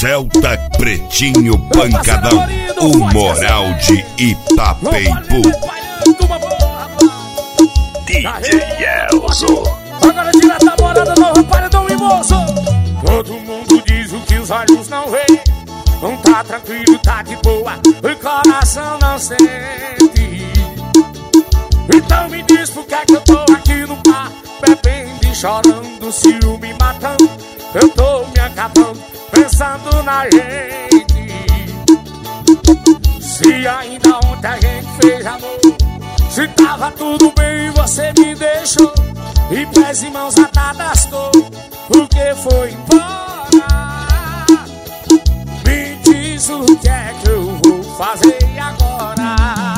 Celta Pretinho Pancadão, o moral de Itapeipu. DJ Elzo. Agora direto da morada nova, paredão e moço. Todo mundo diz o que os olhos não veem. Não tá tranquilo, tá de boa, o coração não sente. Então me diz por que é que eu tô aqui no bar, bebendo e chorando, ciúme matando. Eu tô me acabando, pensando na gente. Se ainda ontem a gente fez amor, se tava tudo bem e você me deixou, e pés e mãos atadas tô, porque foi embora. Me diz o que é que eu vou fazer agora.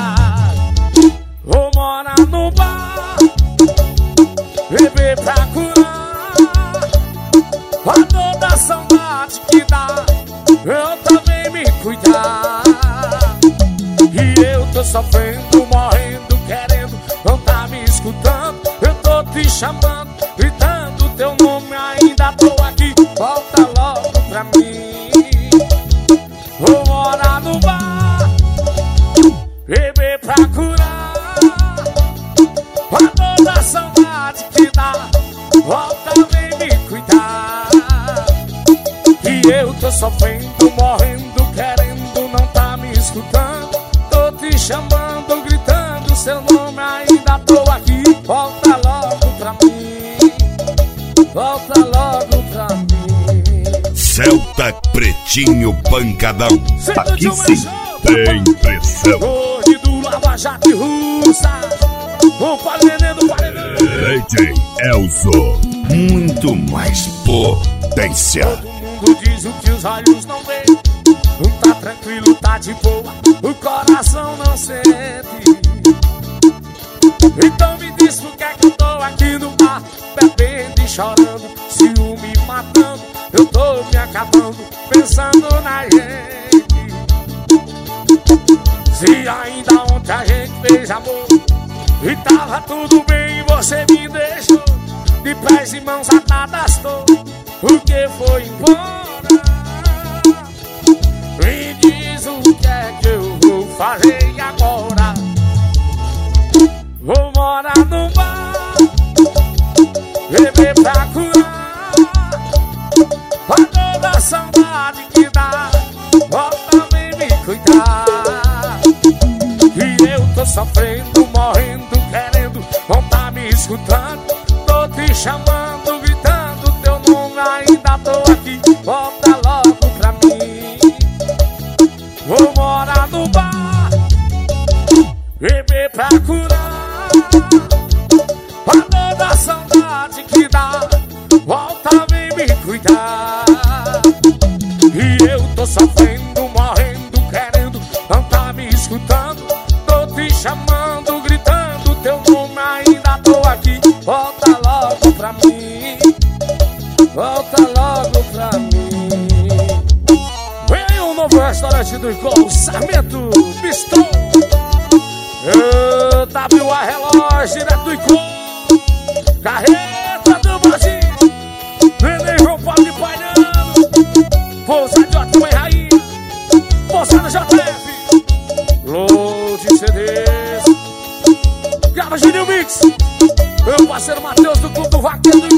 Vou morar no bar, beber pra curar a dor da saudade que dá, eu também me cuidar. E eu tô sofrendo, morrendo, querendo, não tá me escutando. Eu tô te chamando, gritando teu nome, ainda tô aqui, volta logo pra mim. Vou morar no bar, beber pra curar a dor da saudade que dá, volta vem me cuidar. E eu tô sofrendo, morrendo, querendo, não tá me escutando. Tô te chamando, gritando seu nome, ainda tô aqui, volta logo pra mim, volta logo pra mim. Celta Pretinho Pancadão, aqui sim tem pressão. Hoje do Lava Jato e Russa, o paredão do paredão. DJ Elzo, muito mais potência. Todo mundo diz o que os olhos não veem. Não tá tranquilo, tá de boa, o coração não sente. Então me diz por que é que eu tô aqui no bar, bebendo e chorando, ciúme matando. Eu tô me acabando, pensando na gente. Se ainda ontem a gente fez amor, e tava tudo bem e você me deixou, de pés e mãos atadas tô, porque foi embora. Me diz o que é que eu vou fazer agora. Vou morar no bar, beber pra curar a dor da saudade que dá, volta vem me cuidar. E eu tô sofrendo, morrendo, querendo, não tá me escutando. Tô te chamando, gritando teu nome, ainda tô aqui, volta logo pra mim. Vou morar no bar, beber pra curar a dor da saudade que dá, volta vem me cuidar. E eu tô sofrendo, morrendo, querendo, não tá me escutando. Tô te chamando, gritando teu nome, ainda tô aqui, volta logo pra mim, volta logo pra mim. Vem aí um novo restaurante do Icol, Sarmento Bistrô, WA Relógio, direto do Icol, Carreta do Brasil, Neném João Paulo de Pairano, Pousa de Ótima e Rainha, Pousada JF, Load CDs, grava Júnior Mix, meu parceiro Matheus do Clube do Vaqueiro do